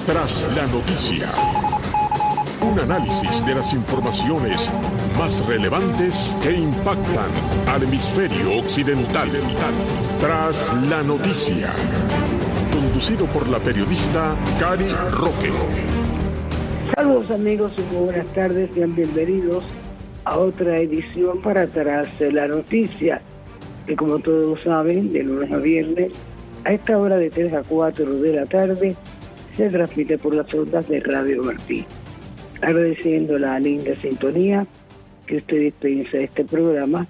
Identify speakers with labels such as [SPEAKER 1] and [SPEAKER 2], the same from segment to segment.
[SPEAKER 1] Tras la noticia. Un análisis de las informaciones más relevantes que impactan al hemisferio occidental. Tras la noticia. Conducido por la periodista Cari Roque.
[SPEAKER 2] Saludos amigos y muy buenas tardes, sean bienvenidos a otra edición para Tras la Noticia, que como todos saben, de lunes a viernes, a esta hora de 3 a 4 de la tarde, se transmite por las ondas de Radio Martí. Agradeciendo la linda sintonía que usted dispensa de este programa,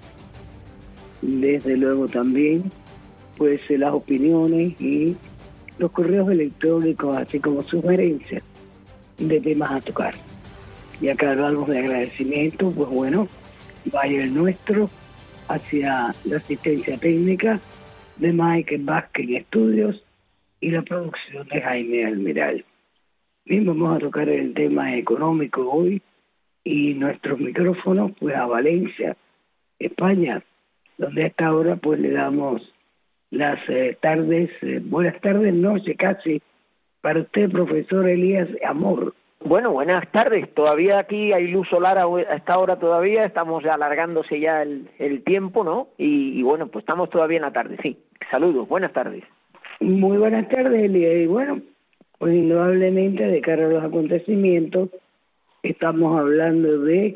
[SPEAKER 2] desde luego también, pues las opiniones y los correos electrónicos, así como sugerencias de temas a tocar. Y acá hablamos de agradecimiento, pues bueno, vaya el nuestro hacia la asistencia técnica de Mike Vázquez en estudios y la producción de Jaime Almiral. Bien, vamos a tocar el tema económico hoy y nuestros micrófonos pues a Valencia, España, donde a esta hora pues le damos las tardes, buenas tardes, noche casi, para usted, profesor Elías Amor.
[SPEAKER 3] Bueno, buenas tardes. Todavía aquí hay luz solar a esta hora todavía, estamos alargándose ya el tiempo, ¿no? Y bueno, pues estamos todavía en la tarde, sí. Saludos, buenas tardes.
[SPEAKER 2] Muy buenas tardes, Elías. Y bueno, pues indudablemente de cara a los acontecimientos, estamos hablando de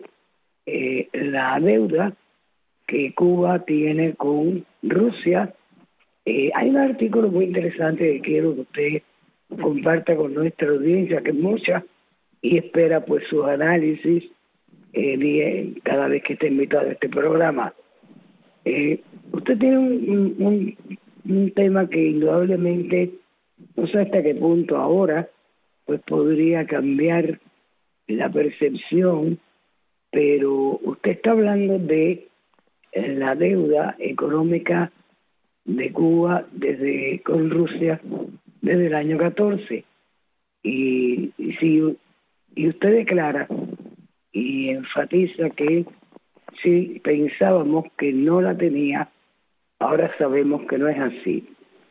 [SPEAKER 2] la deuda que Cuba tiene con Rusia. Hay un artículo muy interesante que quiero que usted comparta con nuestra audiencia, que es mucha, y espera pues sus análisis cada vez que esté invitado a este programa. Usted tiene un tema que indudablemente, no sé hasta qué punto ahora, pues podría cambiar la percepción, pero usted está hablando de la deuda económica de Cuba con Rusia desde el año 14. Y usted declara y enfatiza que si pensábamos que no la tenía, ahora sabemos que no es así.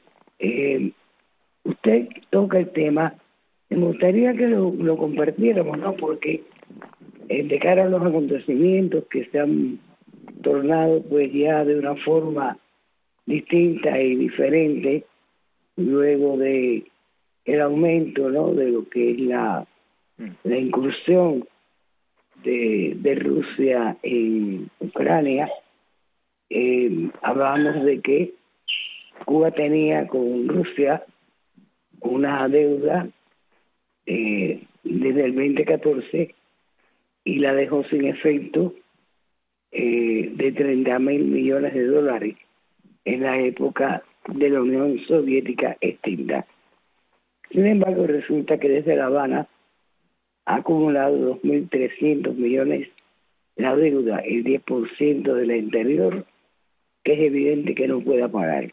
[SPEAKER 2] Usted toca el tema, me gustaría que lo compartiéramos, ¿no? Porque de cara a los acontecimientos que se han tornado pues ya de una forma distinta y diferente luego de el aumento, ¿no?, de lo que es la incursión de Rusia en Ucrania. Hablábamos de que Cuba tenía con Rusia una deuda desde el 2014 y la dejó sin efecto de 30.000 millones de dólares en la época de la Unión Soviética extinta. Sin embargo, resulta que desde La Habana ha acumulado 2.300 millones la deuda, el 10% de la anterior, que es evidente que no pueda pagar.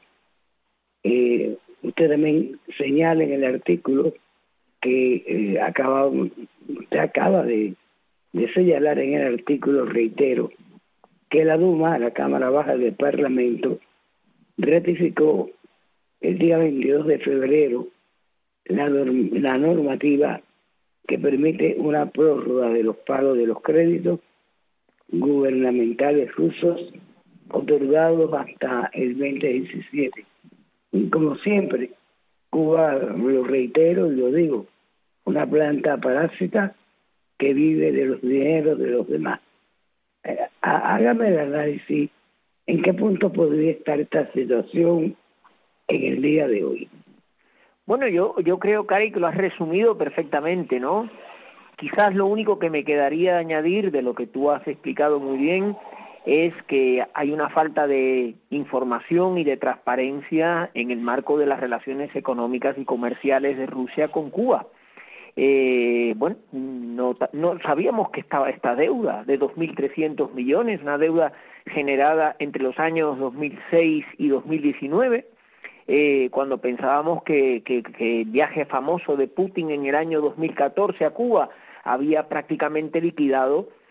[SPEAKER 2] Usted también señala en el artículo que usted acaba de señalar en el artículo, reitero, que la Duma, la Cámara Baja del Parlamento, ratificó el día 22 de febrero la normativa que permite una prórroga de los pagos de los créditos gubernamentales rusos otorgados hasta el 2017. Y como siempre, Cuba, lo reitero y lo digo, una planta parásita que vive de los dineros de los demás. Hágame el análisis en qué punto podría estar esta situación en el día de hoy.
[SPEAKER 3] Bueno, yo creo, Cari, que lo has resumido perfectamente, ¿no? Quizás lo único que me quedaría añadir de lo que tú has explicado muy bien es que hay una falta de información y de transparencia en el marco de las relaciones económicas y comerciales de Rusia con Cuba. Bueno, no sabíamos que estaba esta deuda de 2.300 millones, una deuda generada entre los años 2006 y 2019, cuando pensábamos que el viaje famoso de Putin en el año 2014 a Cuba había prácticamente liquidado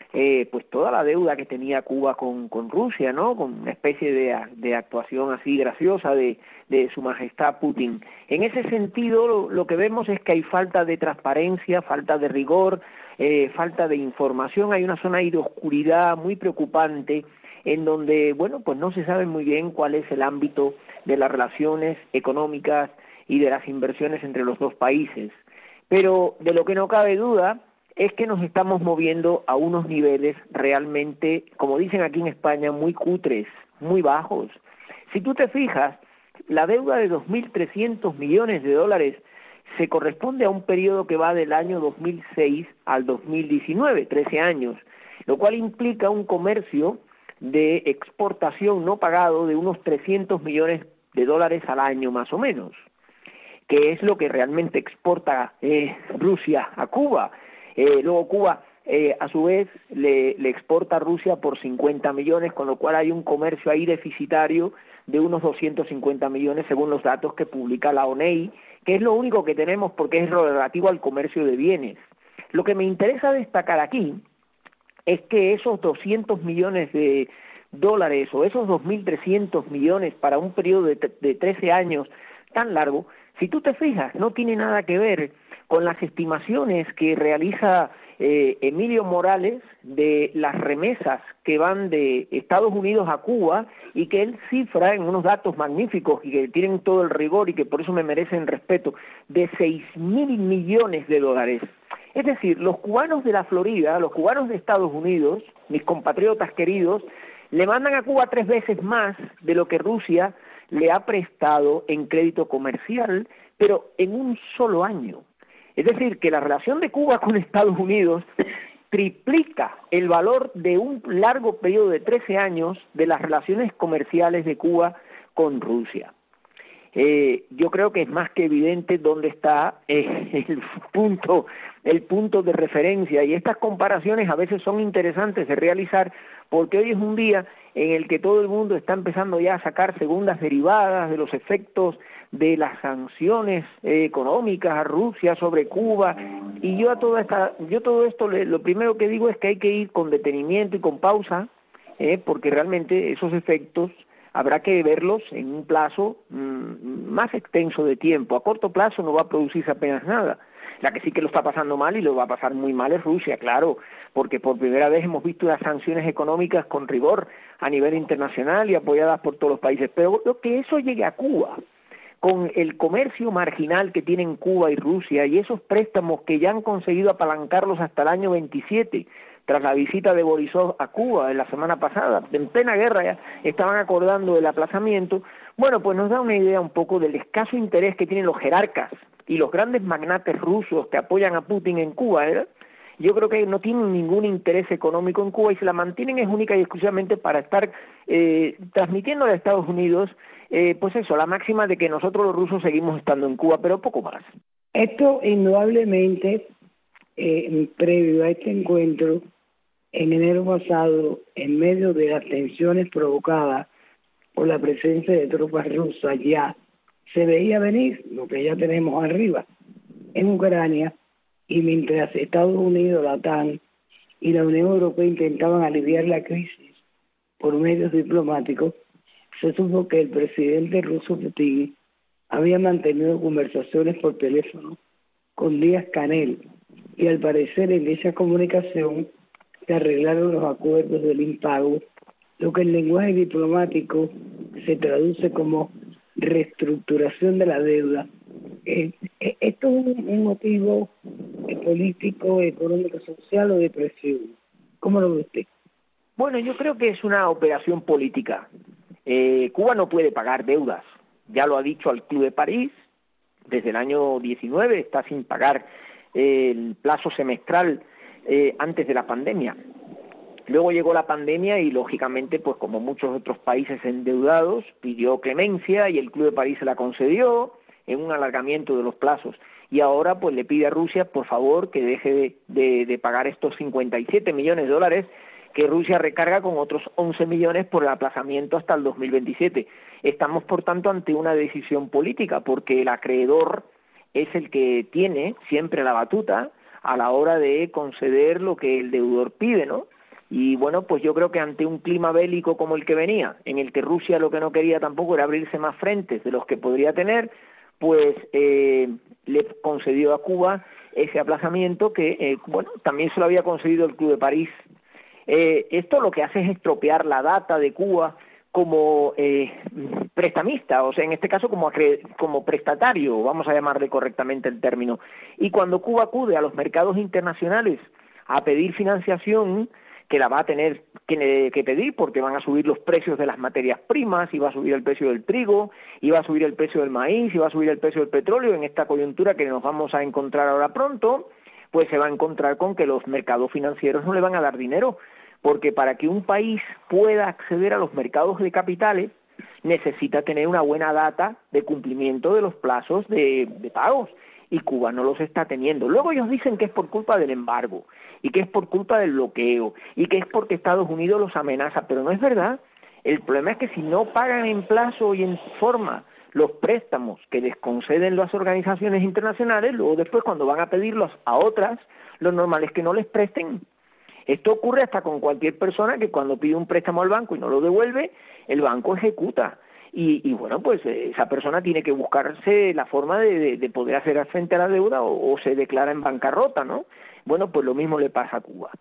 [SPEAKER 3] pues toda la deuda que tenía Cuba con Rusia, ¿no? Con una especie de actuación así graciosa de su majestad Putin. En ese sentido, lo que vemos es que hay falta de transparencia, falta de rigor, falta de información, hay una zona ahí de oscuridad muy preocupante, en donde, bueno, pues no se sabe muy bien cuál es el ámbito de las relaciones económicas y de las inversiones entre los dos países. Pero de lo que no cabe duda es que nos estamos moviendo a unos niveles realmente, como dicen aquí en España, muy cutres, muy bajos. Si tú te fijas, la deuda de 2.300 millones de dólares se corresponde a un periodo que va del año 2006 al 2019, 13 años, lo cual implica un comercio de exportación no pagado de unos 300 millones de dólares al año más o menos, que es lo que realmente exporta Rusia a Cuba. Luego Cuba, a su vez, le exporta a Rusia por 50 millones, con lo cual hay un comercio ahí deficitario de unos 250 millones, según los datos que publica la ONEI, que es lo único que tenemos porque es relativo al comercio de bienes. Lo que me interesa destacar aquí es que esos 200 millones de dólares o esos 2.300 millones para un periodo de 13 años tan largo, si tú te fijas, no tiene nada que ver con las estimaciones que realiza Emilio Morales de las remesas que van de Estados Unidos a Cuba y que él cifra en unos datos magníficos y que tienen todo el rigor y que por eso me merecen respeto, de 6.000 millones de dólares. Es decir, los cubanos de la Florida, los cubanos de Estados Unidos, mis compatriotas queridos, le mandan a Cuba 3 veces más de lo que Rusia le ha prestado en crédito comercial, pero en un solo año. Es decir, que la relación de Cuba con Estados Unidos triplica el valor de un largo periodo de 13 años de las relaciones comerciales de Cuba con Rusia. Yo creo que es más que evidente dónde está el punto de referencia, y estas comparaciones a veces son interesantes de realizar porque hoy es un día en el que todo el mundo está empezando ya a sacar segundas derivadas de los efectos de las sanciones económicas a Rusia sobre Cuba, y yo todo esto lo primero que digo es que hay que ir con detenimiento y con pausa, porque realmente esos efectos habrá que verlos en un plazo más extenso de tiempo. A corto plazo no va a producirse apenas nada. La que sí que lo está pasando mal y lo va a pasar muy mal es Rusia, claro, porque por primera vez hemos visto unas sanciones económicas con rigor a nivel internacional y apoyadas por todos los países. Pero lo que eso llegue a Cuba, con el comercio marginal que tienen Cuba y Rusia y esos préstamos que ya han conseguido apalancarlos hasta el año 27, tras la visita de Borisov a Cuba en la semana pasada, en plena guerra ya estaban acordando el aplazamiento. Bueno, pues nos da una idea un poco del escaso interés que tienen los jerarcas y los grandes magnates rusos que apoyan a Putin en Cuba, Yo creo que no tienen ningún interés económico en Cuba y se la mantienen es única y exclusivamente para estar transmitiendo a Estados Unidos, pues eso, la máxima de que nosotros los rusos seguimos estando en Cuba, pero poco más.
[SPEAKER 2] Esto indudablemente, previo a este encuentro, en enero pasado, en medio de las tensiones provocadas por la presencia de tropas rusas, ya se veía venir lo que ya tenemos arriba en Ucrania, y mientras Estados Unidos, la OTAN y la Unión Europea intentaban aliviar la crisis por medios diplomáticos, se supo que el presidente ruso Putin había mantenido conversaciones por teléfono con Díaz-Canel, y al parecer en esa comunicación se arreglaron los acuerdos del impago, lo que en lenguaje diplomático se traduce como reestructuración de la deuda. Esto es un motivo político, económico, social o de presión. ¿Cómo lo ve usted?
[SPEAKER 3] Bueno, yo creo que es una operación política. Cuba no puede pagar deudas, ya lo ha dicho al Club de París, desde el año 19 está sin pagar el plazo semestral antes de la pandemia. Luego llegó la pandemia y, lógicamente, pues como muchos otros países endeudados, pidió clemencia y el Club de París se la concedió en un alargamiento de los plazos. Y ahora, pues le pide a Rusia, por favor, que deje de pagar estos 57 millones de dólares que Rusia recarga con otros 11 millones por el aplazamiento hasta el 2027. Estamos, por tanto, ante una decisión política, porque el acreedor es el que tiene siempre la batuta a la hora de conceder lo que el deudor pide, ¿no? Y bueno, pues yo creo que ante un clima bélico como el que venía, en el que Rusia lo que no quería tampoco era abrirse más frentes de los que podría tener, pues le concedió a Cuba ese aplazamiento que, bueno, también se lo había concedido el Club de París. Esto lo que hace es estropear la data de Cuba como prestamista, o sea, en este caso como prestatario, vamos a llamarle correctamente el término. Y cuando Cuba acude a los mercados internacionales a pedir financiación, que la va a tener que pedir porque van a subir los precios de las materias primas, y va a subir el precio del trigo, y va a subir el precio del maíz, y va a subir el precio del petróleo en esta coyuntura que nos vamos a encontrar ahora pronto, pues se va a encontrar con que los mercados financieros no le van a dar dinero, porque para que un país pueda acceder a los mercados de capitales necesita tener una buena data de cumplimiento de los plazos de pagos, y Cuba no los está teniendo. Luego ellos dicen que es por culpa del embargo, y que es por culpa del bloqueo, y que es porque Estados Unidos los amenaza, pero no es verdad. El problema es que si no pagan en plazo y en forma los préstamos que les conceden las organizaciones internacionales, luego después cuando van a pedirlos a otras, lo normal es que no les presten. Esto ocurre hasta con cualquier persona que cuando pide un préstamo al banco y no lo devuelve, el banco ejecuta. Y bueno, pues esa persona tiene que buscarse la forma de poder hacer frente a la deuda o se declara en bancarrota, ¿no? Bueno, pues lo mismo le pasa a Cuba.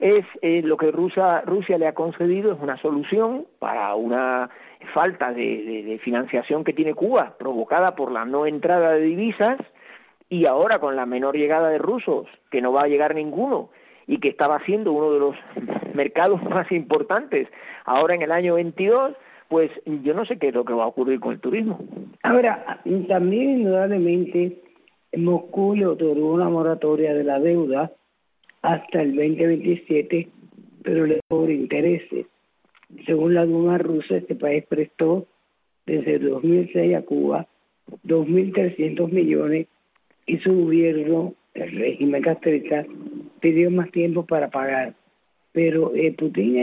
[SPEAKER 3] Lo que Rusia le ha concedido es una solución para una falta de financiación que tiene Cuba, provocada por la no entrada de divisas, y ahora con la menor llegada de rusos, que no va a llegar ninguno, y que estaba siendo uno de los mercados más importantes ahora en el año 22, pues yo no sé qué es lo que va a ocurrir con el turismo.
[SPEAKER 2] Ahora, también indudablemente Moscú le otorgó una moratoria de la deuda hasta el 2027, pero le cobra intereses. Según la Duma rusa, este país prestó desde el 2006 a Cuba 2.300 millones y su gobierno, el régimen castrista, pidió más tiempo para pagar. Pero Putin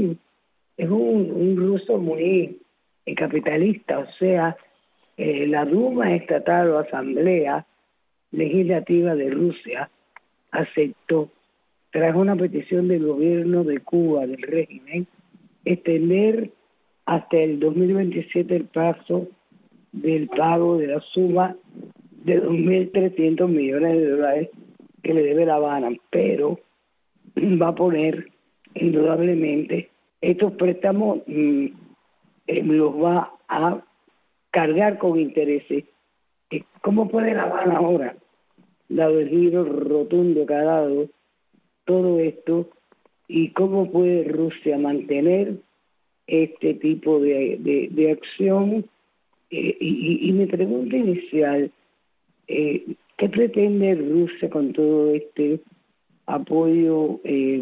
[SPEAKER 2] es un ruso muy capitalista, o sea, la Duma estatal o Asamblea Legislativa de Rusia aceptó, tras una petición del gobierno de Cuba, del régimen, extender hasta el 2027 el plazo del pago de la suma de 2.300 millones de dólares que le debe La Habana, pero va a poner indudablemente estos préstamos, los va a cargar con intereses. ¿Cómo puede La Habana ahora, dado el giro rotundo que ha dado todo esto, y cómo puede Rusia mantener este tipo de acción? Y mi pregunta inicial, ¿qué pretende Rusia con todo este apoyo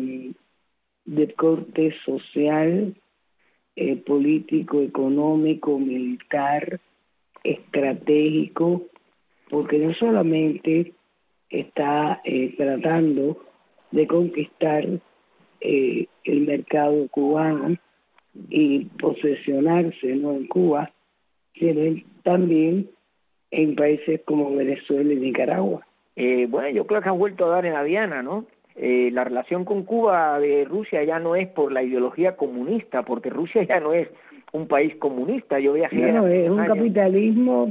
[SPEAKER 2] de corte social, político, económico, militar, estratégico? Porque no solamente está tratando de conquistar el mercado cubano y posesionarse, ¿no?, en Cuba, sino también en países como Venezuela y Nicaragua.
[SPEAKER 3] Bueno, yo creo que han vuelto a dar en la diana, ¿no? La relación con Cuba de Rusia ya no es por la ideología comunista, porque Rusia ya no es un país comunista. Yo viajé
[SPEAKER 2] es un capitalismo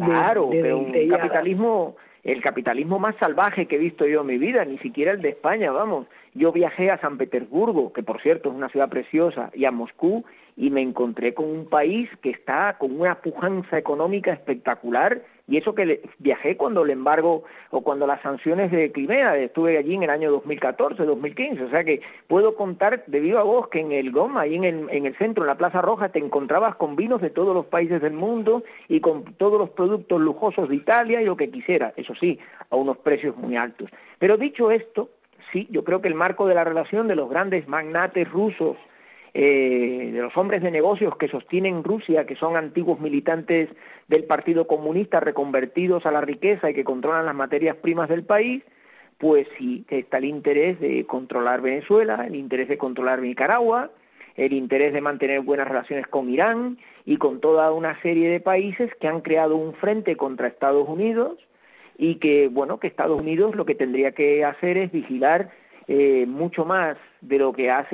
[SPEAKER 3] el capitalismo más salvaje que he visto yo en mi vida, ni siquiera el de España, vamos. Yo viajé a San Petersburgo, que por cierto es una ciudad preciosa, y a Moscú, y me encontré con un país que está con una pujanza económica espectacular, y eso que viajé cuando el embargo o cuando las sanciones de Crimea, estuve allí en el año 2014, 2015, o sea que puedo contar de viva voz que en el GOM, ahí en el centro, en la Plaza Roja, te encontrabas con vinos de todos los países del mundo y con todos los productos lujosos de Italia y lo que quisiera, eso sí, a unos precios muy altos. Pero dicho esto, sí, yo creo que el marco de la relación de los grandes magnates rusos, de los hombres de negocios que sostienen Rusia, que son antiguos militantes del Partido Comunista reconvertidos a la riqueza y que controlan las materias primas del país, pues sí, está el interés de controlar Venezuela, el interés de controlar Nicaragua, el interés de mantener buenas relaciones con Irán y con toda una serie de países que han creado un frente contra Estados Unidos, y que, bueno, que Estados Unidos lo que tendría que hacer es vigilar mucho más de lo que hace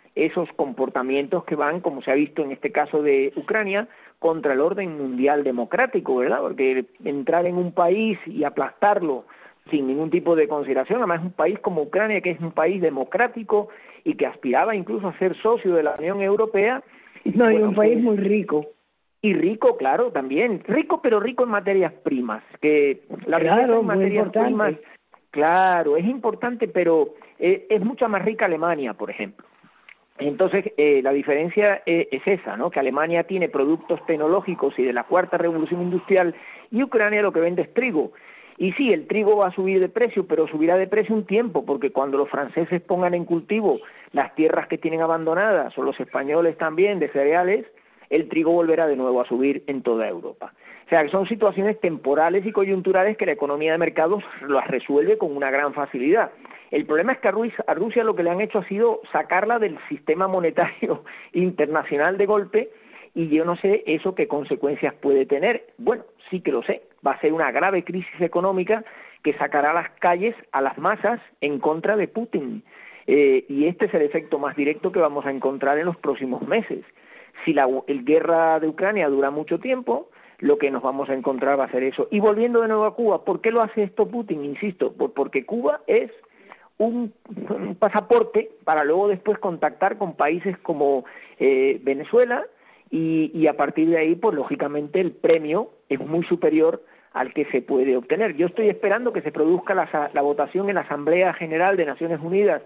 [SPEAKER 3] esos comportamientos que van, como se ha visto en este caso de Ucrania, contra el orden mundial democrático, ¿verdad? Porque entrar en un país y aplastarlo sin ningún tipo de consideración, además es un país como Ucrania, que es un país democrático y que aspiraba incluso a ser socio de la Unión Europea.
[SPEAKER 2] No, bueno, y un país muy rico.
[SPEAKER 3] Y rico, claro, también. Rico, pero rico en materias primas. Que la riqueza en materias primas, claro, es importante, pero es mucha más rica Alemania, por ejemplo. Entonces, la diferencia es esa, ¿no? Que Alemania tiene productos tecnológicos y de la cuarta revolución industrial, y Ucrania lo que vende es trigo. Y sí, el trigo va a subir de precio, pero subirá de precio un tiempo, porque cuando los franceses pongan en cultivo las tierras que tienen abandonadas, o los españoles también, de cereales, el trigo volverá de nuevo a subir en toda Europa. O sea, que son situaciones temporales y coyunturales que la economía de mercados las resuelve con una gran facilidad. El problema es que a Rusia lo que le han hecho ha sido sacarla del sistema monetario internacional de golpe, y yo no sé eso qué consecuencias puede tener. Bueno, sí que lo sé, va a ser una grave crisis económica que sacará a las calles a las masas en contra de Putin, y este es el efecto más directo que vamos a encontrar en los próximos meses. Si la guerra de Ucrania dura mucho tiempo, lo que nos vamos a encontrar va a ser eso. Y volviendo de nuevo a Cuba, ¿por qué lo hace esto Putin? Insisto, porque Cuba es un pasaporte para luego después contactar con países como Venezuela, y a partir de ahí, pues lógicamente el premio es muy superior al que se puede obtener. Yo estoy esperando que se produzca la votación en la Asamblea General de Naciones Unidas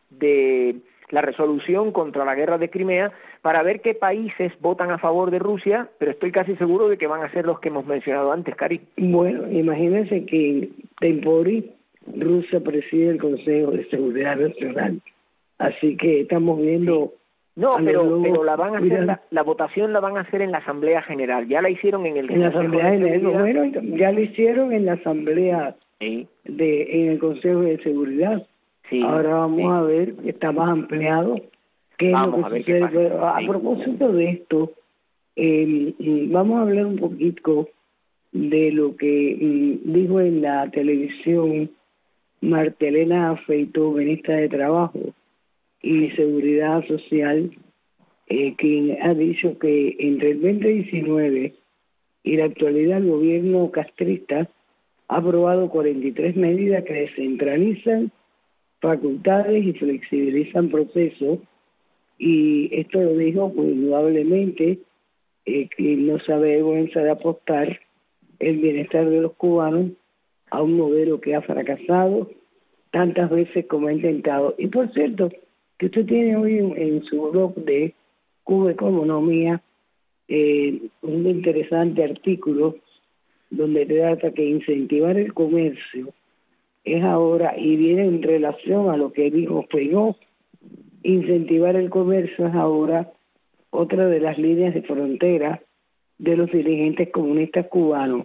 [SPEAKER 3] de la resolución contra la guerra de Crimea, para ver qué países votan a favor de Rusia, pero estoy casi seguro de que van a ser los que hemos mencionado antes, Cari.
[SPEAKER 2] Bueno, imagínense que tempori Rusia preside el Consejo de Seguridad Nacional, así que estamos viendo...
[SPEAKER 3] No, pero la van a hacer, la votación la van a hacer en la Asamblea General, ya la hicieron en el...
[SPEAKER 2] En la Asamblea General, bueno, ya la hicieron en la Asamblea,
[SPEAKER 3] sí,
[SPEAKER 2] en el Consejo de Seguridad.
[SPEAKER 3] Sí,
[SPEAKER 2] ahora vamos a ver, está más ampliado. ¿Qué es lo que sucede? Pero a propósito de esto, vamos a hablar un poquito de lo que dijo en la televisión Martelena Feito, ministra de Trabajo y Seguridad Social, quien ha dicho que entre el 2019 y la actualidad el gobierno castrista ha aprobado 43 medidas que descentralizan facultades y flexibilizan procesos, y esto lo dijo pues indudablemente que no se avergüenza de apostar el bienestar de los cubanos a un modelo que ha fracasado tantas veces como ha intentado. Y por cierto, que usted tiene hoy en su blog de Cuba Economía un interesante artículo donde trata que incentivar el comercio es ahora, y viene en relación a lo que dijo Feijóo, incentivar el comercio es ahora otra de las líneas de frontera de los dirigentes comunistas cubanos.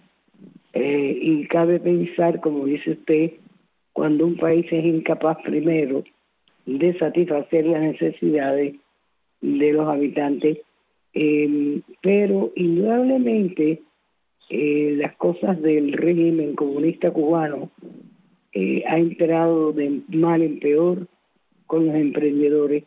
[SPEAKER 2] Y cabe pensar, como dice usted, cuando un país es incapaz primero de satisfacer las necesidades de los habitantes, pero indudablemente las cosas del régimen comunista cubano ha entrado de mal en peor con los emprendedores.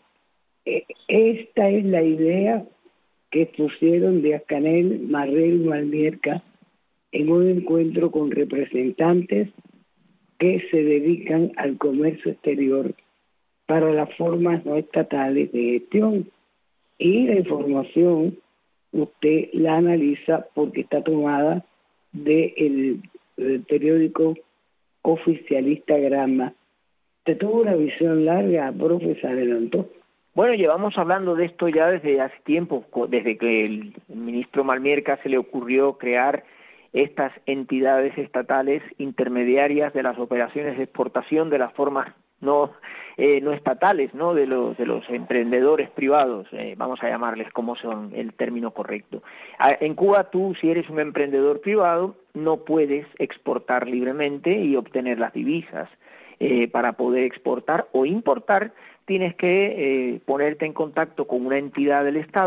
[SPEAKER 2] Esta es la idea que pusieron Díaz-Canel, Marrero y Malmierca en un encuentro con representantes que se dedican al comercio exterior para las formas no estatales de gestión. Y la información usted la analiza porque está tomada del periódico oficialista Granma. ¿Te tuvo una visión larga, profe? Se adelantó.
[SPEAKER 3] Bueno, llevamos hablando de esto ya desde hace tiempo, desde que el ministro Malmierca se le ocurrió crear estas entidades estatales intermediarias de las operaciones de exportación de las formas no estatales, ¿no? de los emprendedores privados, vamos a llamarles como son el término correcto. En Cuba tú, si eres un emprendedor privado, no puedes exportar libremente y obtener las divisas. Para poder exportar o importar tienes que ponerte en contacto con una entidad del Estado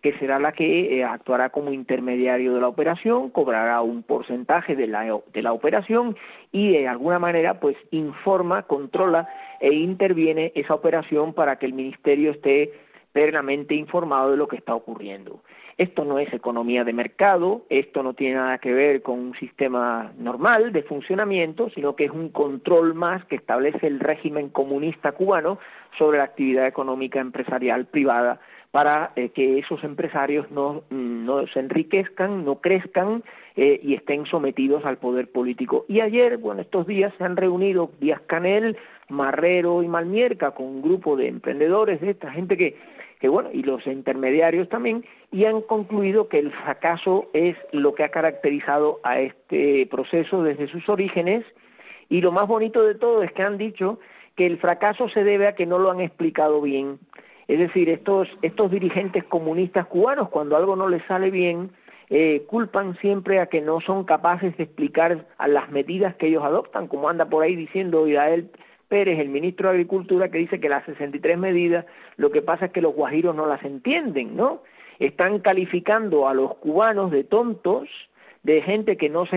[SPEAKER 3] que será la que actuará como intermediario de la operación, cobrará un porcentaje de la operación y de alguna manera pues informa, controla e interviene esa operación para que el ministerio esté plenamente informado de lo que está ocurriendo. Esto no es economía de mercado, esto no tiene nada que ver con un sistema normal de funcionamiento, sino que es un control más que establece el régimen comunista cubano sobre la actividad económica empresarial privada para que esos empresarios no se enriquezcan, no crezcan y estén sometidos al poder político. Y ayer, bueno, estos días se han reunido Díaz-Canel, Marrero y Malmierca con un grupo de emprendedores, de esta gente que bueno, y los intermediarios también, y han concluido que el fracaso es lo que ha caracterizado a este proceso desde sus orígenes, y lo más bonito de todo es que han dicho que el fracaso se debe a que no lo han explicado bien. Es decir, estos dirigentes comunistas cubanos, cuando algo no les sale bien, culpan siempre a que no son capaces de explicar a las medidas que ellos adoptan, como anda por ahí diciendo Israel Pérez, el ministro de Agricultura, que dice que las 63 medidas, lo que pasa es que los guajiros no las entienden, ¿no? Están calificando a los cubanos de tontos, de gente que no se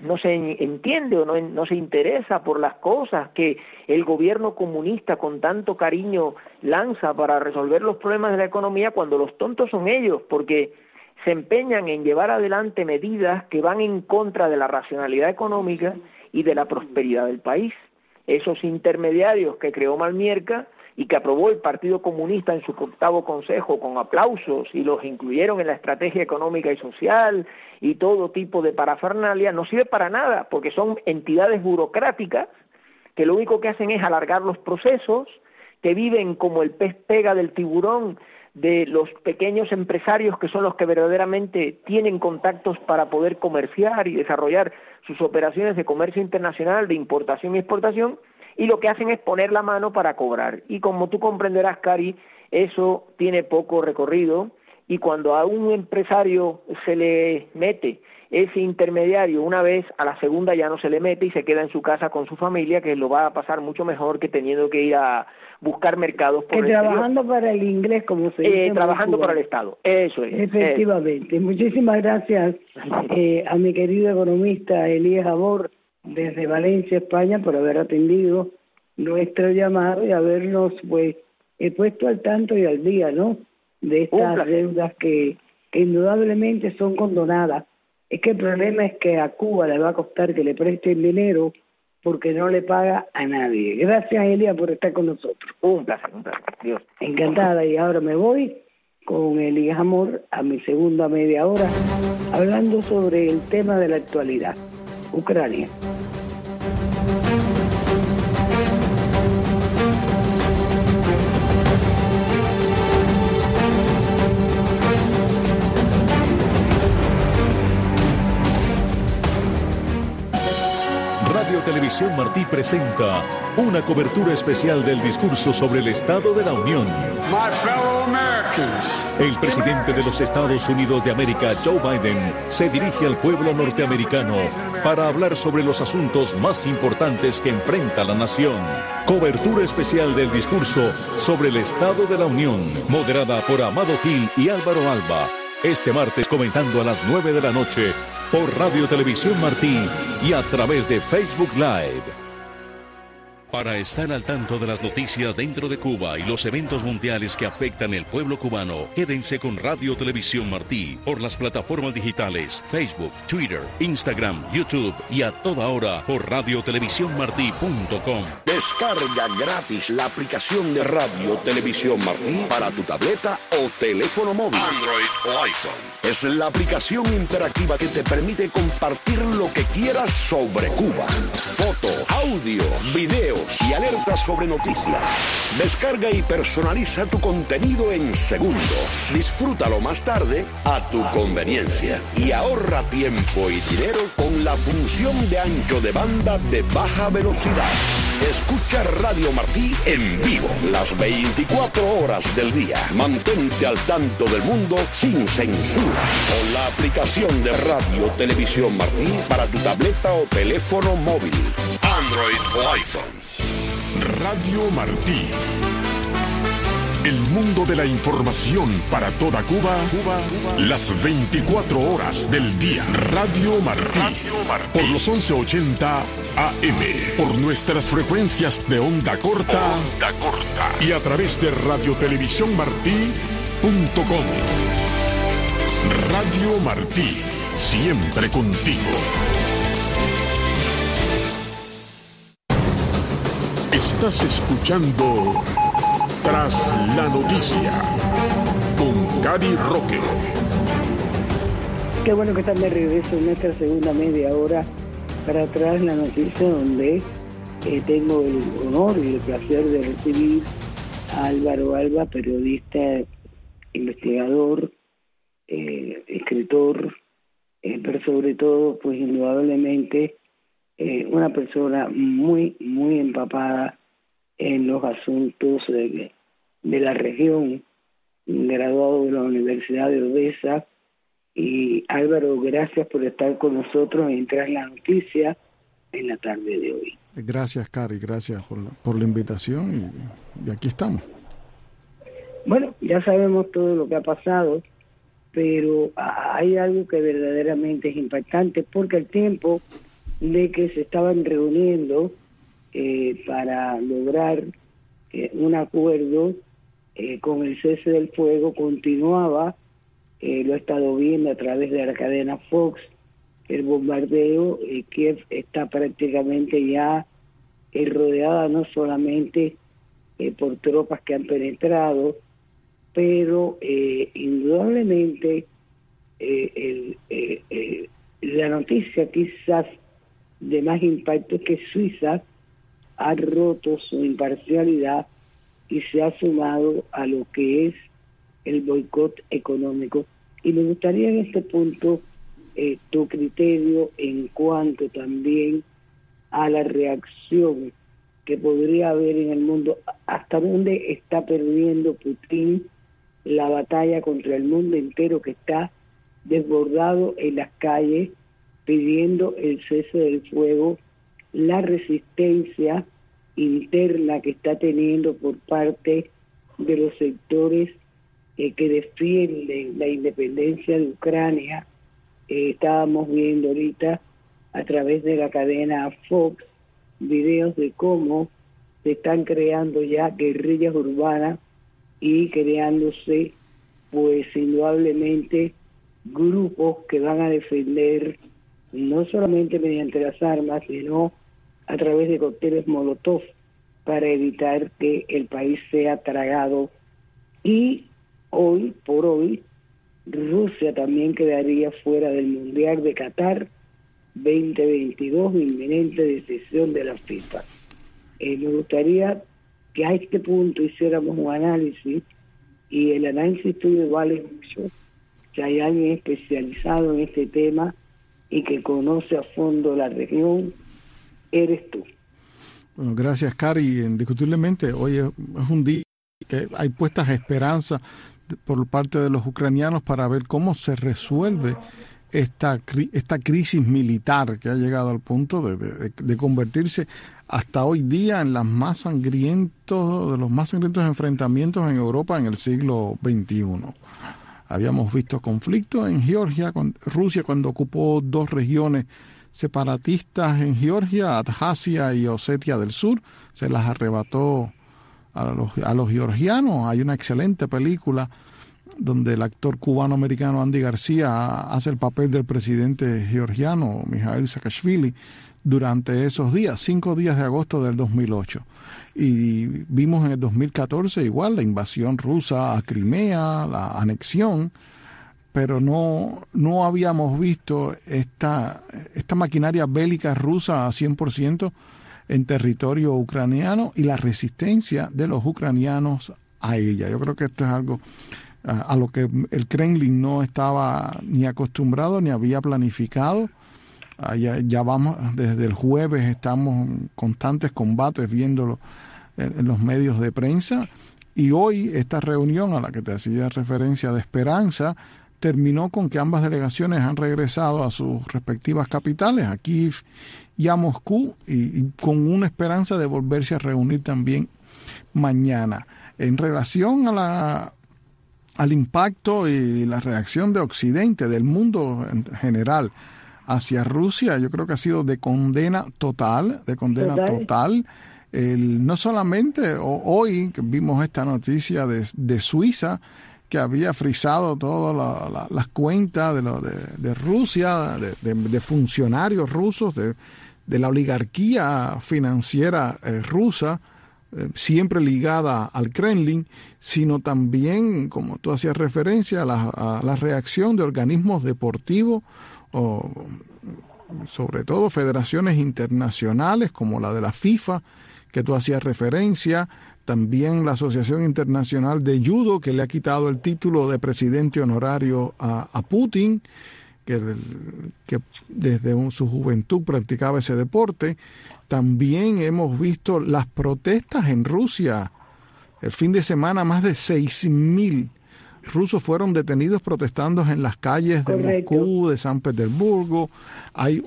[SPEAKER 3] entiende o no se interesa por las cosas que el gobierno comunista con tanto cariño lanza para resolver los problemas de la economía, cuando los tontos son ellos, porque se empeñan en llevar adelante medidas que van en contra de la racionalidad económica y de la prosperidad del país. Esos intermediarios que creó Malmierca y que aprobó el Partido Comunista en su 8º Consejo con aplausos y los incluyeron en la estrategia económica y social y todo tipo de parafernalia, no sirve para nada, porque son entidades burocráticas que lo único que hacen es alargar los procesos, que viven como el pez pega del tiburón de los pequeños empresarios, que son los que verdaderamente tienen contactos para poder comerciar y desarrollar sus operaciones de comercio internacional, de importación y exportación, y lo que hacen es poner la mano para cobrar. Y como tú comprenderás, Cari, eso tiene poco recorrido, y cuando a un empresario se le mete ese intermediario una vez, a la segunda ya no se le mete y se queda en su casa con su familia, que lo va a pasar mucho mejor que teniendo que ir a buscar mercados por el
[SPEAKER 2] trabajando
[SPEAKER 3] exterior.
[SPEAKER 2] Para el inglés, como se dice.
[SPEAKER 3] Trabajando para el Estado, eso es.
[SPEAKER 2] Efectivamente. Muchísimas gracias a mi querido economista Elías Amor, desde Valencia, España, por haber atendido nuestro llamado y habernos pues puesto al tanto y al día, ¿no?, de estas deudas que indudablemente son condonadas. Es que el problema es que a Cuba le va a costar que le presten dinero porque no le paga a nadie. Gracias, Elia, por estar con nosotros.
[SPEAKER 3] Un placer. Dios.
[SPEAKER 2] Encantada. Y ahora me voy con Elías Amor a mi segunda media hora, hablando sobre el tema de la actualidad, Ucrania.
[SPEAKER 4] Radio Televisión Martí presenta una cobertura especial del discurso sobre el Estado de la Unión. El presidente de los Estados Unidos de América, Joe Biden, se dirige al pueblo norteamericano para hablar sobre los asuntos más importantes que enfrenta la nación. Cobertura especial del discurso sobre el Estado de la Unión, moderada por Amado Gil y Álvaro Alba. Este martes comenzando a las 9 de la noche por Radio Televisión Martí y a través de Facebook Live. Para estar al tanto de las noticias dentro de Cuba y los eventos mundiales que afectan el pueblo cubano, quédense con Radio Televisión Martí por las plataformas digitales Facebook, Twitter, Instagram, YouTube y a toda hora por radiotelevisiónmartí.com.
[SPEAKER 5] Descarga gratis la aplicación de Radio Televisión Martí para tu tableta o teléfono móvil, Android o iPhone. Es la aplicación interactiva que te permite compartir lo que quieras sobre Cuba. Fotos, audio, videos y alertas sobre noticias. Descarga y personaliza tu contenido en segundos. Disfrútalo más tarde a tu conveniencia. Y ahorra tiempo y dinero con la función de ancho de banda de baja velocidad. Escucha Radio Martí en vivo las 24 horas del día. Mantente al tanto del mundo sin censura con la aplicación de Radio Televisión Martí para tu tableta o teléfono móvil, Android o iPhone.
[SPEAKER 1] Radio Martí. El mundo de la información para toda Cuba, las 24 horas del día. Radio Martí, por los 1180 AM, por nuestras frecuencias de onda corta, y a través de radiotelevisiónmartí.com. Radio Martí, siempre contigo. Estás escuchando Tras la Noticia con Cari Roque.
[SPEAKER 2] Qué bueno que están de regreso en nuestra segunda media hora para Tras la Noticia, donde tengo el honor y el placer de recibir a Álvaro Alba, periodista, investigador, escritor, pero sobre todo, pues indudablemente, una persona muy, muy empapada en los asuntos de la región, graduado de la Universidad de Odessa. Y Álvaro, gracias por estar con nosotros en Tras la Noticia en la tarde de hoy.
[SPEAKER 6] Gracias, Cari, gracias por la invitación y aquí estamos.
[SPEAKER 2] Bueno, ya sabemos todo lo que ha pasado, pero hay algo que verdaderamente es impactante, porque el tiempo de que se estaban reuniendo para lograr un acuerdo con el cese del fuego continuaba. Lo he estado viendo a través de la cadena Fox, el bombardeo. Kiev está prácticamente ya rodeada no solamente por tropas que han penetrado, pero indudablemente la noticia quizás de más impacto es que Suiza ha roto su imparcialidad y se ha sumado a lo que es el boicot económico. Y me gustaría en este punto tu criterio en cuanto también a la reacción que podría haber en el mundo, hasta dónde está perdiendo Putin la batalla contra el mundo entero, que está desbordado en las calles pidiendo el cese del fuego, la resistencia interna que está teniendo por parte de los sectores que defienden la independencia de Ucrania. Estábamos viendo ahorita a través de la cadena Fox videos de cómo se están creando ya guerrillas urbanas y creándose, pues indudablemente, grupos que van a defender no solamente mediante las armas, sino a través de cócteles Molotov, para evitar que el país sea tragado. Y hoy por hoy Rusia también quedaría fuera del Mundial de Qatar 2022, inminente decisión de la FIFA. Me gustaría que a este punto hiciéramos un análisis, y el análisis tuyo vale mucho. Si hay alguien especializado en este tema y que conoce a fondo la región, eres tú.
[SPEAKER 6] Bueno, gracias, Cari. Indiscutiblemente hoy es un día que hay puestas esperanzas por parte de los ucranianos para ver cómo se resuelve esta crisis militar que ha llegado al punto de convertirse hasta hoy día en de los más sangrientos enfrentamientos en Europa en el siglo XXI. Habíamos visto conflictos en Georgia, con Rusia cuando ocupó dos regiones separatistas en Georgia, Abjasia y Osetia del Sur, se las arrebató a los georgianos. Hay una excelente película donde el actor cubano-americano Andy García hace el papel del presidente georgiano, Mikhail Saakashvili, durante esos días, 5 días de agosto del 2008. Y vimos en el 2014 igual la invasión rusa a Crimea, la anexión, pero no habíamos visto esta maquinaria bélica rusa a 100% en territorio ucraniano y la resistencia de los ucranianos a ella. Yo creo que esto es algo a lo que el Kremlin no estaba ni acostumbrado ni había planificado. Ya vamos, desde el jueves estamos en constantes combates viéndolo en los medios de prensa, y hoy esta reunión a la que te hacía referencia de esperanza terminó con que ambas delegaciones han regresado a sus respectivas capitales, a Kiev y a Moscú, y con una esperanza de volverse a reunir también mañana. En relación al impacto y la reacción de Occidente, del mundo en general, hacia Rusia, yo creo que ha sido de condena total. No solamente hoy que vimos esta noticia de Suiza, que había frisado todas las cuentas de Rusia, de funcionarios rusos, de la oligarquía financiera rusa, siempre ligada al Kremlin, sino también, como tú hacías referencia, a la reacción de organismos deportivos, o sobre todo federaciones internacionales como la de la FIFA, que tú hacías referencia, también la Asociación Internacional de Judo, que le ha quitado el título de presidente honorario a Putin, que desde su juventud practicaba ese deporte. También hemos visto las protestas en Rusia. El fin de semana más de 6.000 rusos fueron detenidos protestando en las calles de Moscú, de San Petersburgo. Hay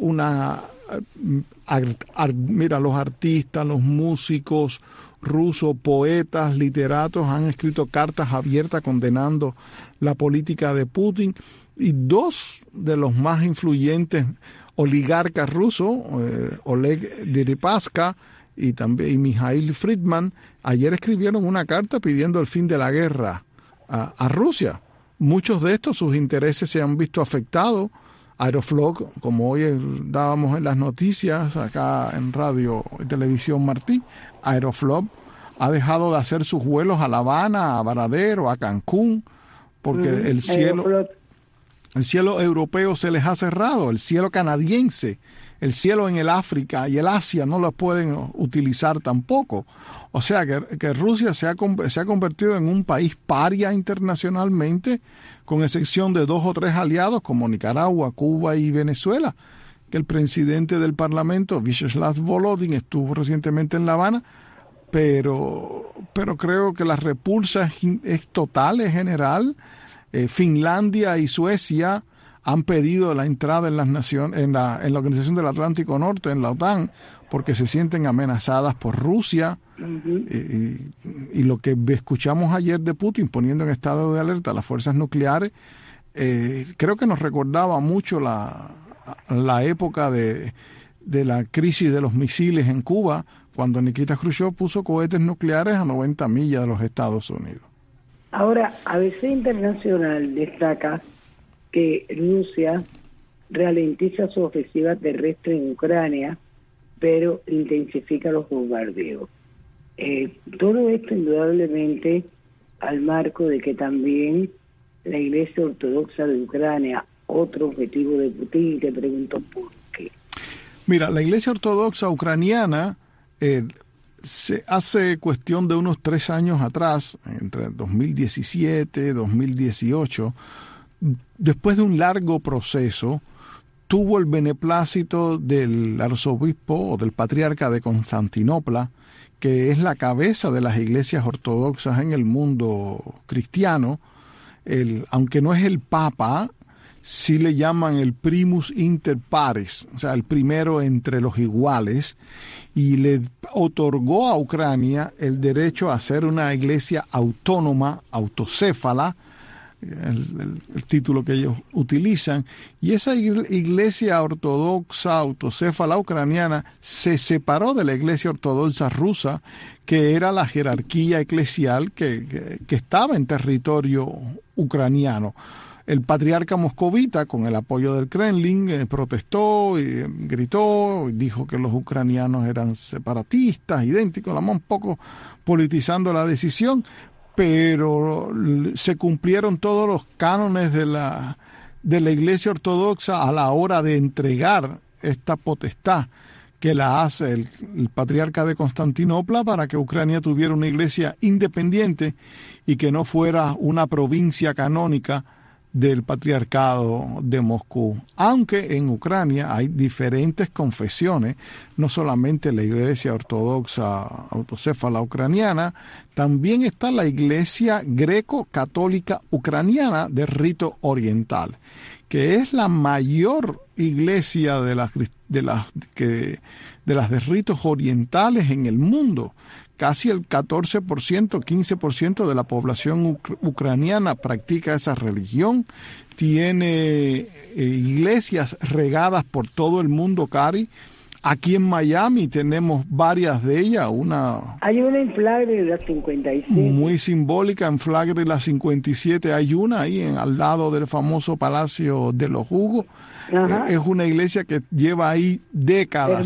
[SPEAKER 6] mira, los artistas, los músicos rusos, poetas, literatos han escrito cartas abiertas condenando la política de Putin. Y dos de los más influyentes oligarcas rusos, Oleg Deripaska y Mikhail Friedman, ayer escribieron una carta pidiendo el fin de la guerra a Rusia. Muchos de estos, sus intereses se han visto afectados. Aeroflot, como hoy dábamos en las noticias acá en Radio y Televisión Martí, Aeroflot ha dejado de hacer sus vuelos a La Habana, a Varadero, a Cancún, porque el cielo europeo se les ha cerrado, el cielo canadiense, el cielo en el África y el Asia no lo pueden utilizar tampoco. O sea que Rusia se ha convertido en un país paria internacionalmente, con excepción de 2 o 3 aliados como Nicaragua, Cuba y Venezuela, que el presidente del Parlamento, Vyacheslav Volodin, estuvo recientemente en La Habana, pero creo que la repulsa es total, es general. Finlandia y Suecia han pedido la entrada en las naciones, en la Organización del Atlántico Norte, en la OTAN, porque se sienten amenazadas por Rusia. Y lo que escuchamos ayer de Putin poniendo en estado de alerta a las fuerzas nucleares, creo que nos recordaba mucho la época de la crisis de los misiles en Cuba, cuando Nikita Khrushchev puso cohetes nucleares a 90 millas de los Estados Unidos.
[SPEAKER 2] Ahora, ABC Internacional destaca que Rusia ralentiza su ofensiva terrestre en Ucrania, pero intensifica los bombardeos. Todo esto indudablemente al marco de que también la Iglesia Ortodoxa de Ucrania, otro objetivo de Putin, te pregunto por qué.
[SPEAKER 6] Mira, la Iglesia Ortodoxa ucraniana se hace cuestión de unos 3 años atrás, entre 2017 y 2018, después de un largo proceso, tuvo el beneplácito del arzobispo o del patriarca de Constantinopla, que es la cabeza de las iglesias ortodoxas en el mundo cristiano. Aunque no es el papa, sí le llaman el primus inter pares, o sea, el primero entre los iguales, y le otorgó a Ucrania el derecho a ser una iglesia autónoma, autocéfala, el título que ellos utilizan, y esa iglesia ortodoxa autocéfala ucraniana se separó de la iglesia ortodoxa rusa, que era la jerarquía eclesial que estaba en territorio ucraniano. El patriarca moscovita, con el apoyo del Kremlin, protestó y gritó, y dijo que los ucranianos eran separatistas, idénticos, un poco politizando la decisión, pero se cumplieron todos los cánones de la Iglesia Ortodoxa a la hora de entregar esta potestad que la hace el patriarca de Constantinopla para que Ucrania tuviera una iglesia independiente y que no fuera una provincia canónica del patriarcado de Moscú. Aunque en Ucrania hay diferentes confesiones, no solamente la iglesia ortodoxa autocéfala ucraniana, también está la iglesia greco-católica ucraniana de rito oriental, que es la mayor iglesia de las de ritos orientales en el mundo. casi el 14%, 15% de la población ucraniana practica esa religión. Tiene iglesias regadas por todo el mundo, Cari. Aquí en Miami tenemos varias de ellas.
[SPEAKER 2] Hay una en Flagler, la 57.
[SPEAKER 6] Muy simbólica, en Flagler, la 57. Hay una ahí al lado del famoso Palacio de los Jugos. Es una iglesia que lleva ahí décadas.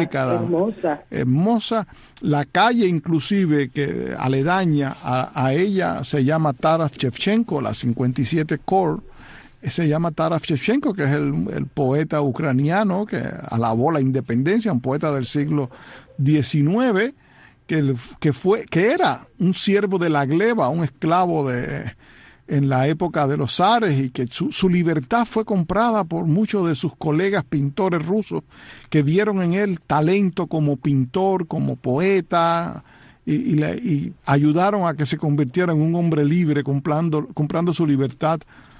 [SPEAKER 6] Hermosa. La calle inclusive que aledaña a ella se llama Taras Shevchenko, la 57 Core. Se llama Taras Shevchenko, que es el poeta ucraniano que alabó la independencia, un poeta del siglo XIX, que era un siervo de la gleba, un esclavo en la época de los zares, y que su libertad fue comprada por muchos de sus colegas pintores rusos que vieron en él talento como pintor, como poeta, y ayudaron a que se convirtiera en un hombre libre, comprando su libertad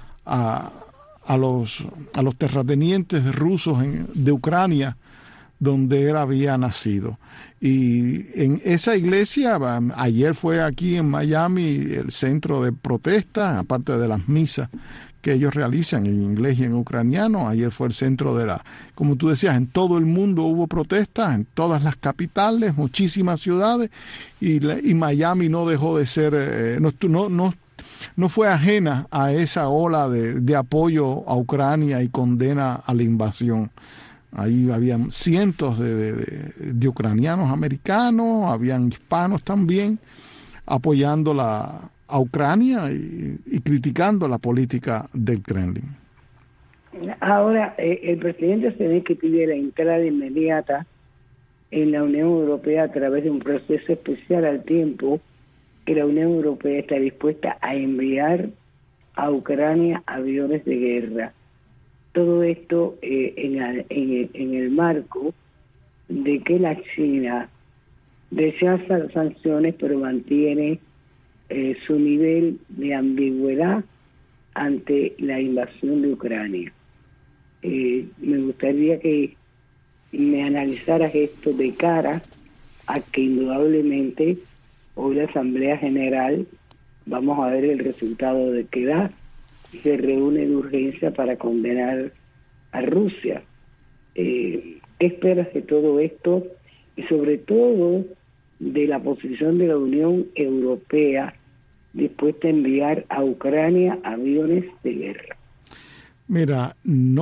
[SPEAKER 6] a los terratenientes rusos de Ucrania, donde él había nacido. Y en esa iglesia, ayer fue aquí en Miami el centro de protesta, aparte de las misas que ellos realizan en inglés y en ucraniano. Ayer fue el centro como tú decías, en todo el mundo hubo protestas, en todas las capitales, muchísimas ciudades, y Miami no dejó de ser, no fue ajena a esa ola de apoyo a Ucrania y condena a la invasión. Ahí habían cientos de ucranianos americanos, habían hispanos también, apoyando a Ucrania y criticando la política del Kremlin.
[SPEAKER 2] Ahora, el presidente Zelensky pide la entrada inmediata en la Unión Europea a través de un proceso especial al tiempo que la Unión Europea está dispuesta a enviar a Ucrania aviones de guerra. Todo esto en el marco de que la China rechaza las sanciones, pero mantiene su nivel de ambigüedad ante la invasión de Ucrania. Me gustaría que me analizaras esto de cara a que indudablemente hoy la Asamblea General, vamos a ver el resultado de que da, se reúne de urgencia para condenar a Rusia. ¿Qué esperas de todo esto? Y sobre todo de la posición de la Unión Europea dispuesta a enviar a Ucrania aviones de guerra.
[SPEAKER 6] Mira,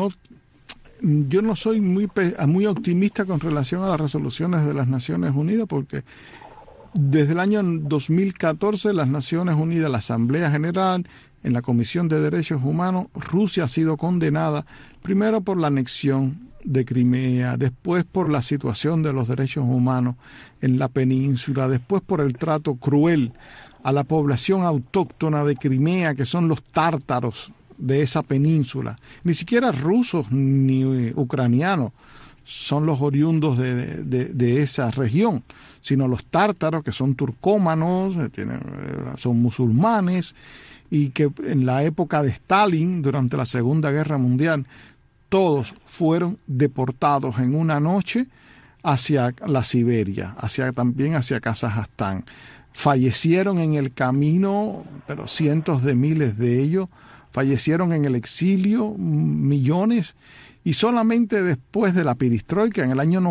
[SPEAKER 6] yo no soy muy optimista con relación a las resoluciones de las Naciones Unidas, porque desde el año 2014 las Naciones Unidas, la Asamblea General, en la Comisión de Derechos Humanos, Rusia ha sido condenada primero por la anexión de Crimea, después por la situación de los derechos humanos en la península, después por el trato cruel a la población autóctona de Crimea, que son los tártaros de esa península. Ni siquiera rusos ni ucranianos son los oriundos de esa región, sino los tártaros, que son turcómanos, son musulmanes, y que en la época de Stalin, durante la Segunda Guerra Mundial, todos fueron deportados en una noche hacia la Siberia, también hacia Kazajstán. Fallecieron en el camino, pero cientos de miles de ellos, fallecieron en el exilio, millones, y solamente después de la perestroika, en el año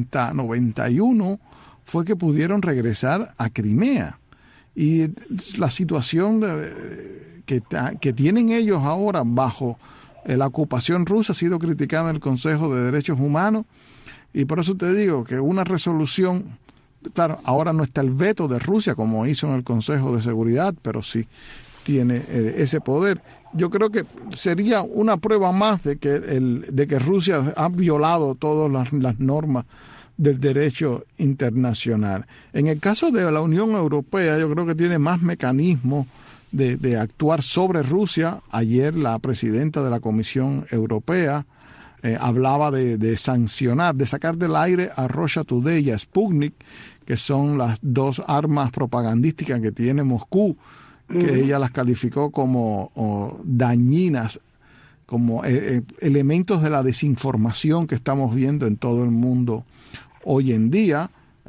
[SPEAKER 6] 91, fue que pudieron regresar a Crimea. Y la situación que tienen ellos ahora bajo la ocupación rusa ha sido criticada en el Consejo de Derechos Humanos, y por eso te digo que una resolución, claro, ahora no está el veto de Rusia como hizo en el Consejo de Seguridad, pero sí tiene ese poder. Yo creo que sería una prueba más de que Rusia ha violado todas las normas del derecho internacional. En el caso de la Unión Europea, yo creo que tiene más mecanismos de actuar sobre Rusia. Ayer la presidenta de la Comisión Europea hablaba de sancionar, de sacar del aire a Russia Today y a Sputnik, que son las dos armas propagandísticas que tiene Moscú, que ella las calificó como dañinas, como elementos de la desinformación que estamos viendo en todo el mundo hoy en día.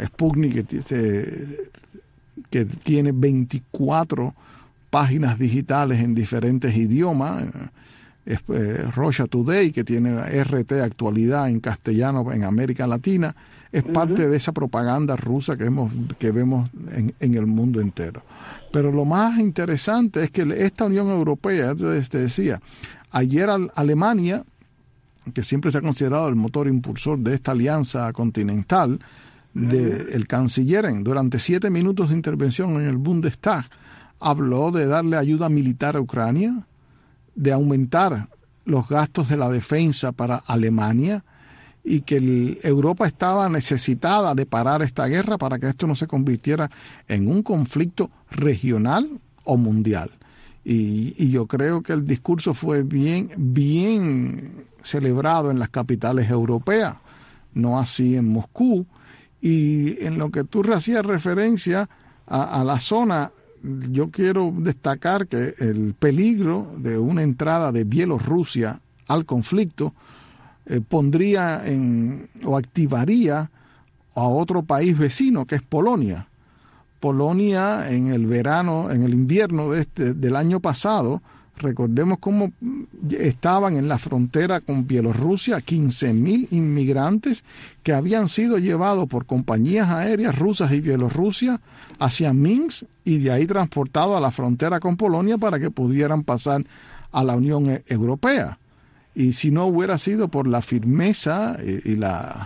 [SPEAKER 6] Sputnik, que tiene 24 páginas digitales en diferentes idiomas, Russia Today, que tiene RT Actualidad en castellano en América Latina, es parte de esa propaganda rusa que vemos en el mundo entero. Pero lo más interesante es que esta Unión Europea, te decía, ayer Alemania, que siempre se ha considerado el motor impulsor de esta alianza continental, el canciller, durante 7 minutos de intervención en el Bundestag, habló de darle ayuda militar a Ucrania, de aumentar los gastos de la defensa para Alemania, y que Europa estaba necesitada de parar esta guerra para que esto no se convirtiera en un conflicto regional o mundial. Y yo creo que el discurso fue bien celebrado en las capitales europeas, no así en Moscú. Y en lo que tú hacías referencia a la zona, yo quiero destacar que el peligro de una entrada de Bielorrusia al conflicto pondría o activaría a otro país vecino, que es Polonia. Polonia en el invierno del año pasado, recordemos cómo estaban en la frontera con Bielorrusia 15.000 inmigrantes que habían sido llevados por compañías aéreas rusas y bielorrusias hacia Minsk y de ahí transportados a la frontera con Polonia para que pudieran pasar a la Unión Europea. Y si no hubiera sido por la firmeza y la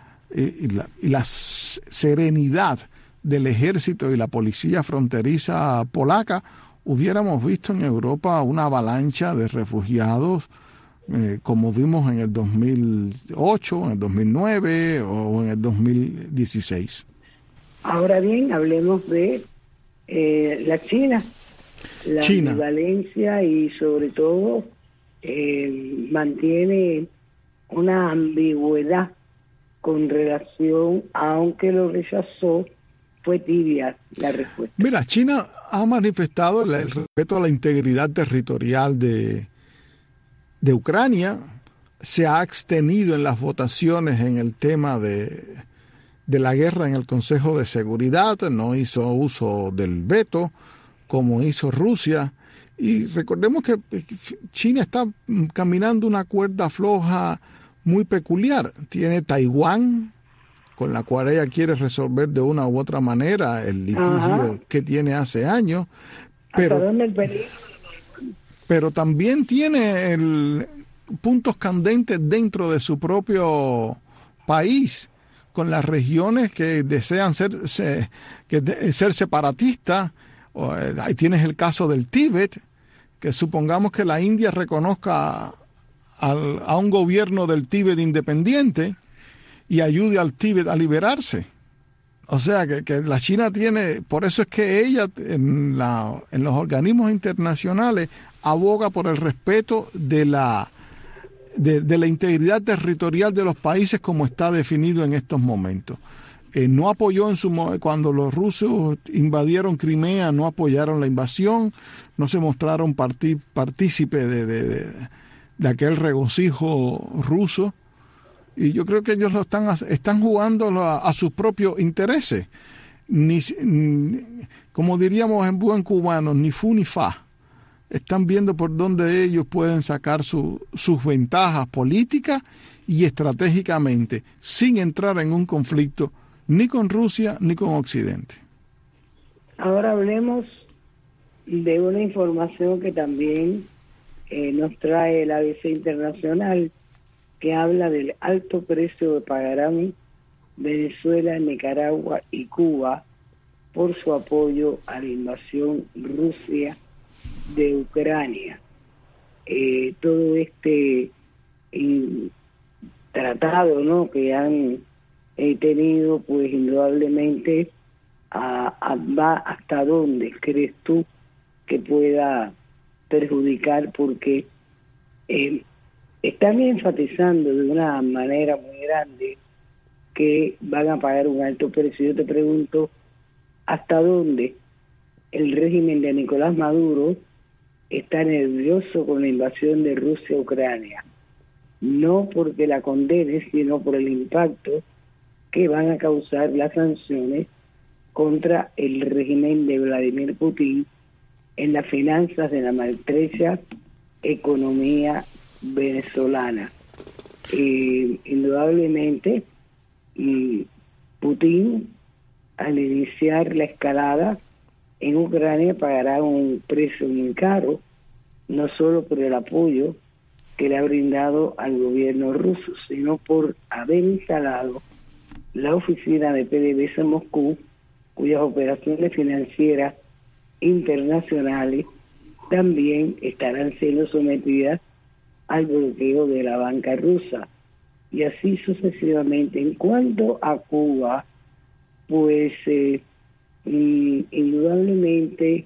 [SPEAKER 6] serenidad del ejército y la policía fronteriza polaca, hubiéramos visto en Europa una avalancha de refugiados como vimos en el 2008, en el 2009 o en el 2016.
[SPEAKER 2] Ahora bien, hablemos de la China. La ambivalencia y sobre todo mantiene una ambigüedad con relación, aunque lo rechazó, fue tibia la respuesta.
[SPEAKER 6] Mira, China ha manifestado el respeto a la integridad territorial de Ucrania, se ha abstenido en las votaciones en el tema de la guerra en el Consejo de Seguridad, no hizo uso del veto como hizo Rusia. Y recordemos que China está caminando una cuerda floja muy peculiar. Tiene Taiwán, con la cual ella quiere resolver de una u otra manera el litigio que tiene hace años. Pero también tiene puntos candentes dentro de su propio país, con las regiones que desean ser separatistas. Ahí tienes el caso del Tíbet, que supongamos que la India reconozca a un gobierno del Tíbet independiente y ayude al Tíbet a liberarse. O sea que la China tiene, por eso es que ella en los organismos internacionales aboga por el respeto de la integridad territorial de los países como está definido en estos momentos. No apoyó cuando los rusos invadieron Crimea, no apoyaron la invasión, no se mostraron partícipes de aquel regocijo ruso, y yo creo que ellos están jugando a sus propios intereses, como diríamos en buen cubano, ni fu ni fa. Están viendo por dónde ellos pueden sacar sus ventajas políticas y estratégicamente, sin entrar en un conflicto ni con Rusia ni con Occidente.
[SPEAKER 2] Ahora hablemos de una información que también nos trae el ABC Internacional, que habla del alto precio que pagarán Venezuela, Nicaragua y Cuba por su apoyo a la invasión Rusia de Ucrania. Todo este tratado, ¿no?, que han tenido, pues indudablemente va hasta dónde crees tú que pueda perjudicar, porque están enfatizando de una manera muy grande que van a pagar un alto precio. Yo te pregunto, ¿hasta dónde el régimen de Nicolás Maduro está nervioso con la invasión de Rusia a Ucrania? No porque la condene, sino por el impacto que van a causar las sanciones contra el régimen de Vladimir Putin en las finanzas de la maltrecha economía venezolana. Indudablemente, Putin, al iniciar la escalada en Ucrania, pagará un precio muy caro, no solo por el apoyo que le ha brindado al gobierno ruso, sino por haber instalado la oficina de PDVSA en Moscú, cuyas operaciones financieras internacionales también estarán siendo sometidas al bloqueo de la banca rusa, y así sucesivamente. En cuanto a Cuba, pues indudablemente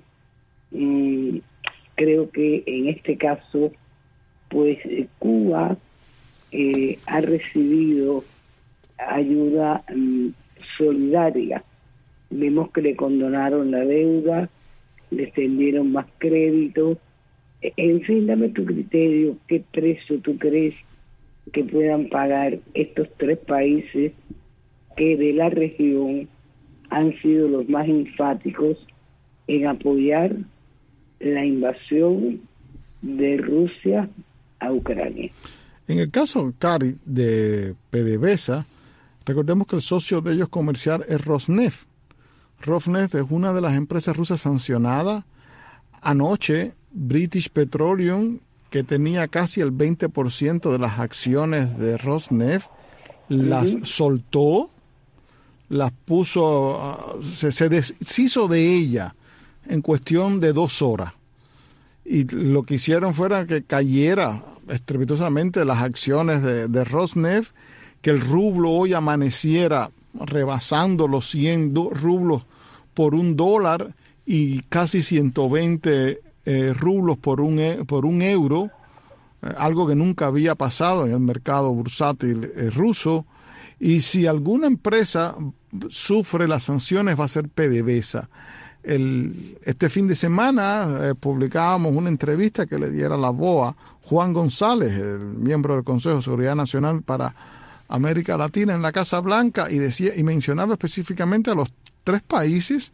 [SPEAKER 2] creo que en este caso pues Cuba ha recibido ayuda solidaria. Vemos que le condonaron la deuda, le extendieron más crédito. En fin, dame tu criterio, ¿qué precio tú crees que puedan pagar estos tres países que de la región han sido los más enfáticos en apoyar la invasión de Rusia a Ucrania?
[SPEAKER 6] En el caso, Cari, de PDVSA, recordemos que el socio de ellos comercial es Rosneft. Rosneft es una de las empresas rusas sancionadas. Anoche, British Petroleum, que tenía casi el 20% de las acciones de Rosneft, las soltó, las puso, se deshizo de ella en cuestión de 2 horas. Y lo que hicieron fuera que cayera estrepitosamente las acciones de Rosneft, que el rublo hoy amaneciera rebasando los 100 rublos por $1 y casi 120 rublos por un euro, algo que nunca había pasado en el mercado bursátil ruso. Y si alguna empresa sufre las sanciones va a ser PDVSA. Este fin de semana publicábamos una entrevista que le diera la BOA Juan González, el miembro del Consejo de Seguridad Nacional para América Latina en la Casa Blanca, y mencionaba específicamente a los 3 países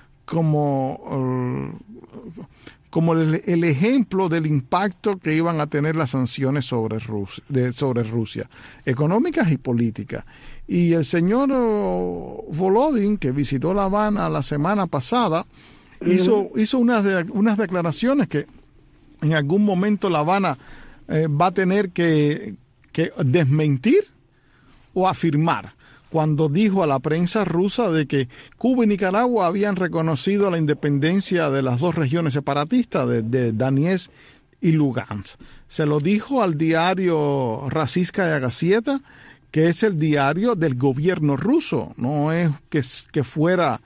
[SPEAKER 6] como el ejemplo del impacto que iban a tener las sanciones sobre Rusia, económicas y políticas. Y el señor Volodin, que visitó La Habana la semana pasada, hizo unas declaraciones que en algún momento La Habana va a tener que desmentir o afirmar, cuando dijo a la prensa rusa de que Cuba y Nicaragua habían reconocido la independencia de las 2 regiones separatistas de Donetsk y Lugansk. Se lo dijo al diario Rossiyskaya Gazeta, que es el diario del gobierno ruso, no es que fuera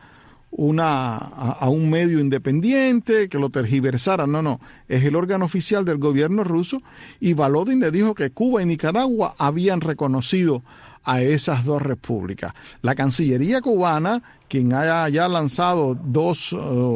[SPEAKER 6] a un medio independiente, que lo tergiversara, no, es el órgano oficial del gobierno ruso, y Volodin le dijo que Cuba y Nicaragua habían reconocido a esas 2 repúblicas. La Cancillería cubana, quien haya ya lanzado dos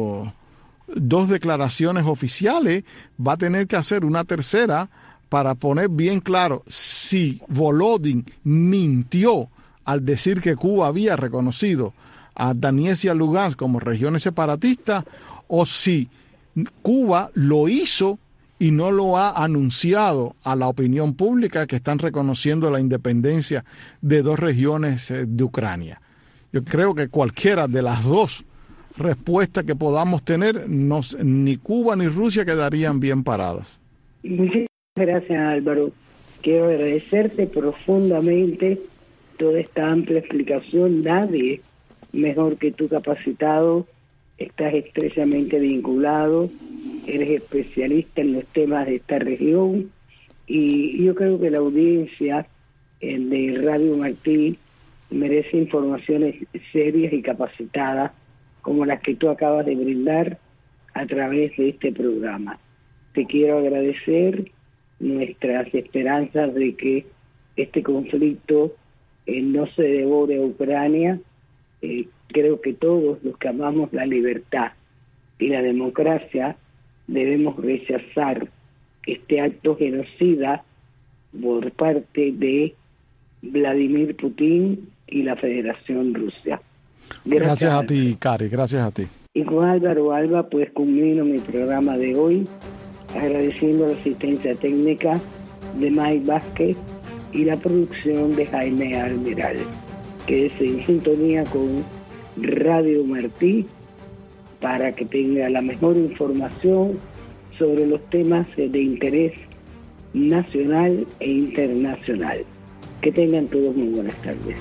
[SPEAKER 6] declaraciones oficiales, va a tener que hacer una tercera para poner bien claro si Volodin mintió al decir que Cuba había reconocido a Donetsk y a Lugansk como regiones separatistas, o si Cuba lo hizo y no lo ha anunciado a la opinión pública, que están reconociendo la independencia de 2 regiones de Ucrania. Yo creo que cualquiera de las 2 respuestas que podamos tener, ni Cuba ni Rusia quedarían bien paradas.
[SPEAKER 2] Muchas gracias, Álvaro. Quiero agradecerte profundamente toda esta amplia explicación. Nadie mejor que tú capacitado, estás estrechamente vinculado, eres especialista en los temas de esta región, y yo creo que la audiencia de Radio Martí merece informaciones serias y capacitadas como las que tú acabas de brindar a través de este programa. Te quiero agradecer nuestras esperanzas de que este conflicto no se devore a Ucrania. Creo que todos los que amamos la libertad y la democracia debemos rechazar este acto genocida por parte de Vladimir Putin y la Federación Rusia.
[SPEAKER 6] Gracias a ti, Cari, gracias a ti.
[SPEAKER 2] Y con Álvaro Alba, pues culmino mi programa de hoy, agradeciendo la asistencia técnica de Mike Vázquez y la producción de Jaime Almiral, que es en sintonía con Radio Martí para que tenga la mejor información sobre los temas de interés nacional e internacional. Que tengan todos muy buenas tardes.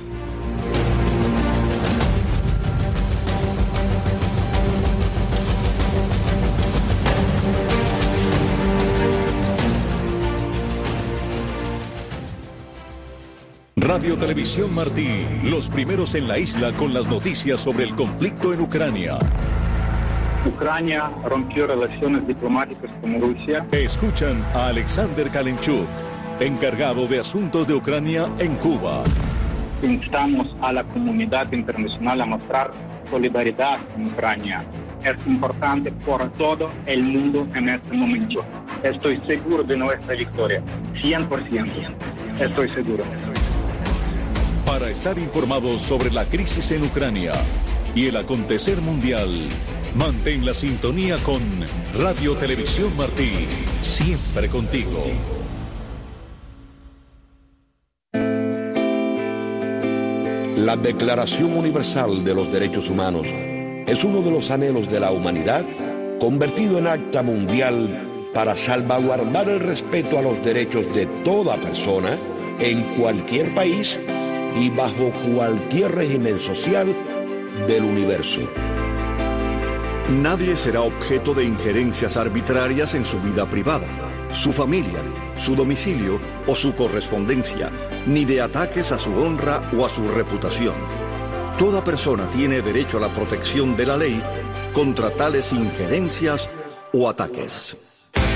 [SPEAKER 4] Radio Televisión Martí, los primeros en la isla con las noticias sobre el conflicto en Ucrania.
[SPEAKER 7] Ucrania rompió relaciones diplomáticas con Rusia.
[SPEAKER 4] Escuchan a Alexander Kalenchuk, encargado de asuntos de Ucrania en Cuba.
[SPEAKER 7] Instamos a la comunidad internacional a mostrar solidaridad con Ucrania. Es importante por todo el mundo en este momento. Estoy seguro de nuestra victoria. 100%. Estoy seguro.
[SPEAKER 4] Para estar informados sobre la crisis en Ucrania y el acontecer mundial, mantén la sintonía con Radio Televisión Martí, siempre contigo.
[SPEAKER 5] La Declaración Universal de los Derechos Humanos es uno de los anhelos de la humanidad convertido en acta mundial para salvaguardar el respeto a los derechos de toda persona en cualquier país y bajo cualquier régimen social del universo.
[SPEAKER 8] Nadie será objeto de injerencias arbitrarias en su vida privada, su familia, su domicilio o su correspondencia, ni de ataques a su honra o a su reputación. Toda persona tiene derecho a la protección de la ley contra tales injerencias o ataques.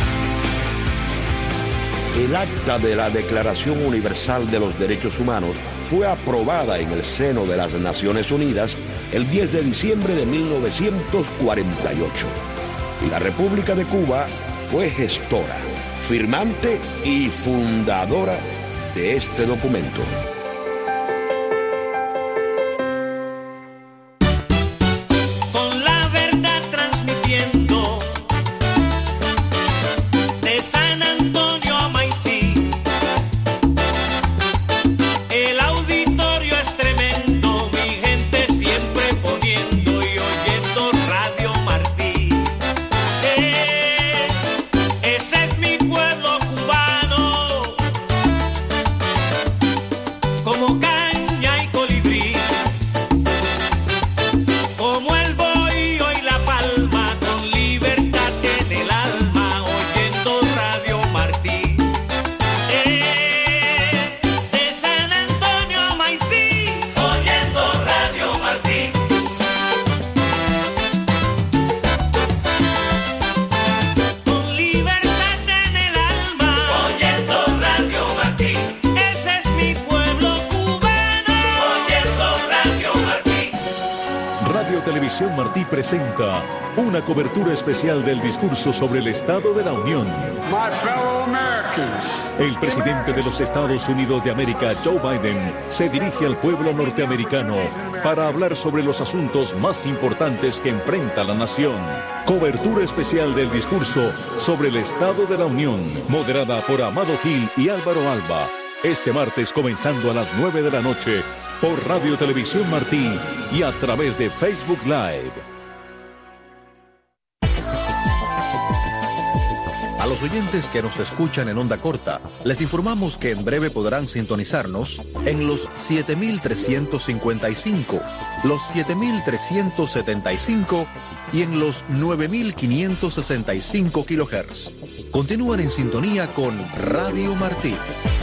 [SPEAKER 5] El acta de la Declaración Universal de los Derechos Humanos fue aprobada en el seno de las Naciones Unidas el 10 de diciembre de 1948. Y la República de Cuba fue gestora, firmante y fundadora de este documento.
[SPEAKER 4] Martí presenta una cobertura especial del discurso sobre el Estado de la Unión. El presidente de los Estados Unidos de América, Joe Biden, se dirige al pueblo norteamericano para hablar sobre los asuntos más importantes que enfrenta la nación. Cobertura especial del discurso sobre el Estado de la Unión, moderada por Amado Gil y Álvaro Alba. Este martes comenzando a las 9 de la noche por Radio Televisión Martí y a través de Facebook Live.
[SPEAKER 9] A los oyentes que nos escuchan en onda corta, les informamos que en breve podrán sintonizarnos en los 7.355, los 7.375 y en los 9.565 kHz. Continúan en sintonía con Radio Martí.